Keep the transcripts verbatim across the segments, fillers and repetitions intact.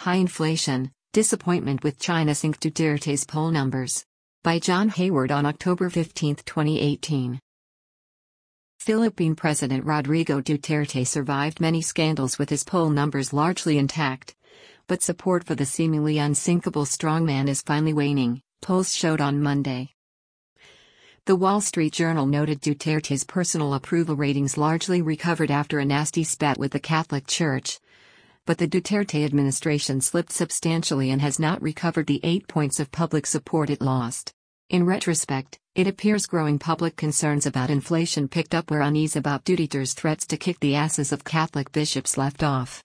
High Inflation, Disappointment with China Sinks Duterte's Poll Numbers. By John Hayward on October fifteenth, twenty eighteen. Philippine President Rodrigo Duterte survived many scandals with his poll numbers largely intact. But support for the seemingly unsinkable strongman is finally waning, polls showed on Monday. The Wall Street Journal noted Duterte's personal approval ratings largely recovered after a nasty spat with the Catholic Church. But the Duterte administration slipped substantially and has not recovered the eight points of public support it lost. In retrospect, it appears growing public concerns about inflation picked up where unease about Duterte's threats to kick the asses of Catholic bishops left off.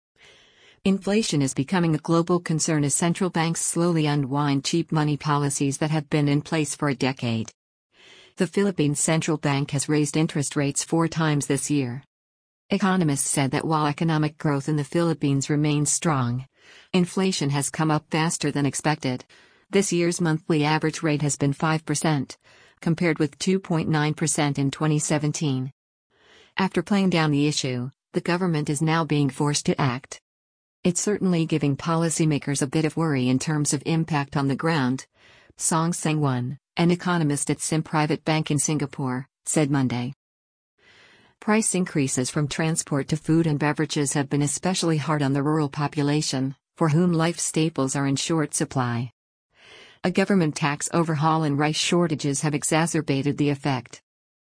Inflation is becoming a global concern as central banks slowly unwind cheap money policies that have been in place for a decade. The Philippine Central Bank has raised interest rates four times this year. Economists said that while economic growth in the Philippines remains strong, inflation has come up faster than expected. This year's monthly average rate has been five percent, compared with two point nine percent in twenty seventeen. After playing down the issue, the government is now being forced to act. It's certainly giving policymakers a bit of worry in terms of impact on the ground, Song Sang-won, an economist at Sim Private Bank in Singapore, said Monday. Price increases from transport to food and beverages have been especially hard on the rural population, for whom life staples are in short supply. A government tax overhaul and rice shortages have exacerbated the effect.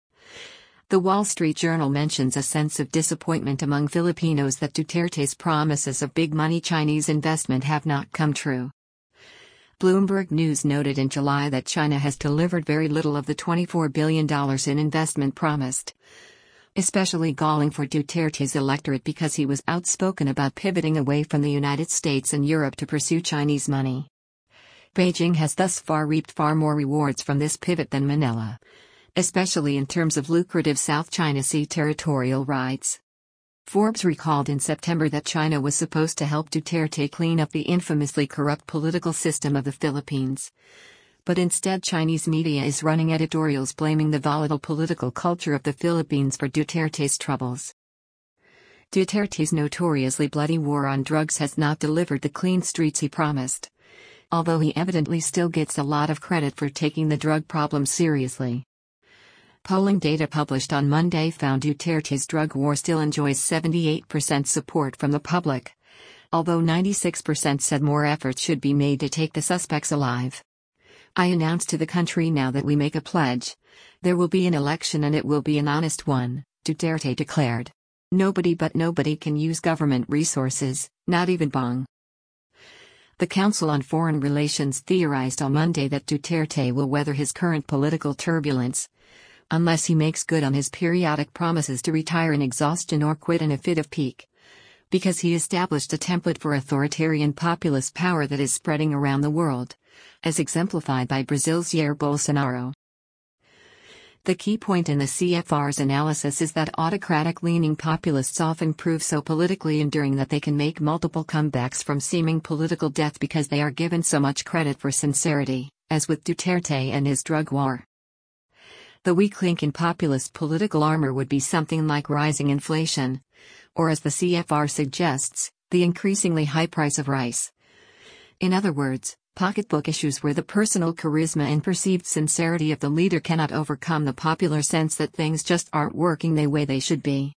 The Wall Street Journal mentions a sense of disappointment among Filipinos that Duterte's promises of big money Chinese investment have not come true. Bloomberg News noted in July that China has delivered very little of the twenty-four billion dollars in investment promised. Especially galling for Duterte's electorate because he was outspoken about pivoting away from the United States and Europe to pursue Chinese money. Beijing has thus far reaped far more rewards from this pivot than Manila, especially in terms of lucrative South China Sea territorial rights. Forbes recalled in September that China was supposed to help Duterte clean up the infamously corrupt political system of the Philippines. But instead Chinese media is running editorials blaming the volatile political culture of the Philippines for Duterte's troubles. Duterte's notoriously bloody war on drugs has not delivered the clean streets he promised, although he evidently still gets a lot of credit for taking the drug problem seriously. Polling data published on Monday found Duterte's drug war still enjoys seventy-eight percent support from the public, although ninety-six percent said more efforts should be made to take the suspects alive. I announce to the country now that we make a pledge. There will be an election and it will be an honest one, Duterte declared. Nobody but nobody can use government resources, not even Bong. The Council on Foreign Relations theorized on Monday that Duterte will weather his current political turbulence, unless he makes good on his periodic promises to retire in exhaustion or quit in a fit of pique, because he established a template for authoritarian populist power that is spreading around the world, as exemplified by Brazil's Jair Bolsonaro. The key point in the C F R's analysis is that autocratic-leaning populists often prove so politically enduring that they can make multiple comebacks from seeming political death because they are given so much credit for sincerity, as with Duterte and his drug war. The weak link in populist political armor would be something like rising inflation, or as the C F R suggests, the increasingly high price of rice. In other words, pocketbook issues where the personal charisma and perceived sincerity of the leader cannot overcome the popular sense that things just aren't working the way they should be.